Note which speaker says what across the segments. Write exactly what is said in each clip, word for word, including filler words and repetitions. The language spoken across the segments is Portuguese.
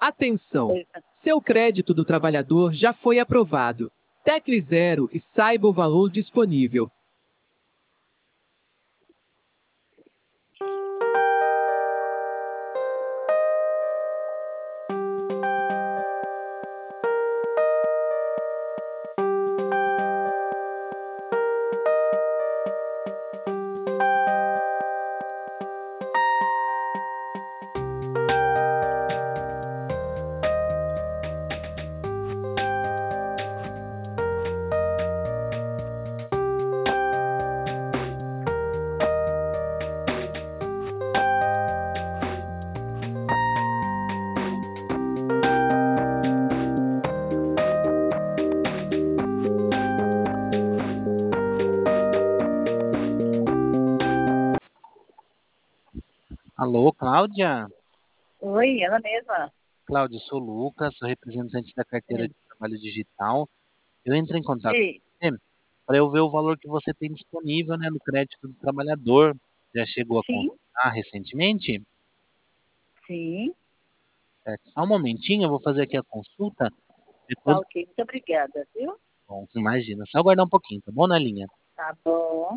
Speaker 1: Atenção!
Speaker 2: Pois não.
Speaker 1: Seu crédito do trabalhador já foi aprovado. Tecle zero e saiba o valor disponível.
Speaker 3: Alô, Cláudia?
Speaker 2: Oi, ela mesma.
Speaker 3: Cláudia, eu sou o Lucas, sou representante da carteira
Speaker 2: É.
Speaker 3: de trabalho digital. Eu entrei em contato
Speaker 2: Ei,
Speaker 3: com você para eu ver o valor que você tem disponível, né, no crédito do trabalhador. Já chegou a
Speaker 2: sim,
Speaker 3: consultar recentemente?
Speaker 2: sim,
Speaker 3: Certo. Só um momentinho, eu vou fazer aqui a consulta.
Speaker 2: tá
Speaker 3: Depois,
Speaker 2: ok. Muito obrigada, viu?
Speaker 3: bom, imagina, só aguardar um pouquinho, tá bom, na linha?
Speaker 2: Tá bom.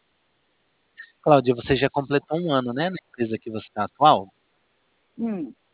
Speaker 3: Cláudia, você já completou um ano, né, na empresa que você está atual?
Speaker 2: Hum.